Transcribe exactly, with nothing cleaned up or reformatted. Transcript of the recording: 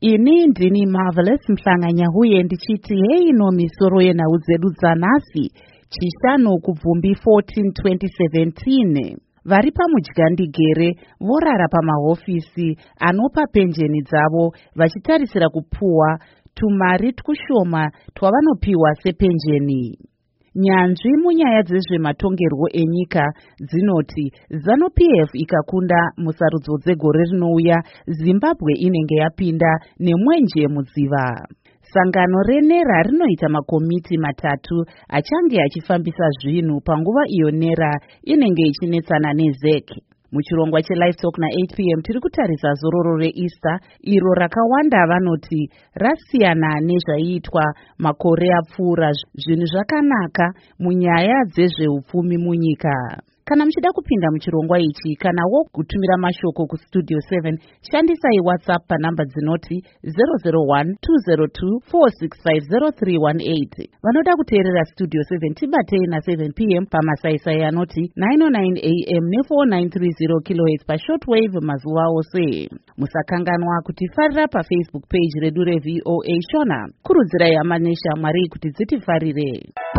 Ini ndini Marvelous Mhlanganya huye ndichiti hei no misoro yenhau dzedu dzanhasi chishanu kubvumbi fourteen twenty seventeen. Vari pamudyandigere vorara pamahofisi anopa penjeni dzavo vachitarisira kupuwa tumari twushoma twavanopiwa sepenjeni. Nyanzvi munyaya dzezvematongerwo enyika dzinoti ZANU-P F ikakunda musarudzo dzegore rinouya, Zimbabwe inenge yapinda nemwenje mudziva. Sangano reNERA rinoita makomiti matatu achange achifambisa zvinhu panguva iyo NERA inenge ichinetsana neZ E C. Muchirongwa cheLivetalk na-eight p m tiri kutarisa zororo reEaster, iro rakawanda vanoti rasiyana nezvaiitwa makore apfuura, zvinhu zvakanaka munyaya dzezveupfumi munyika. Kana muchida kupinda muchirongwa ichi kanawo kutumira mashoko kustudio seven, shandisai WhatsApp panhamba dzinoti zero zero one two zero two four six five zero three one eight. Vanoda kuteerera Studio seven tibatei na seven p m pamasaisai anoti nine oh nine a m ne four nine three zero kilohertz pashortwave mazuva ose. Musakanganwa kutifarira paFacebook page redu reV O A Shona. Kurudzirai hama neshamwari kuti dzitifarire.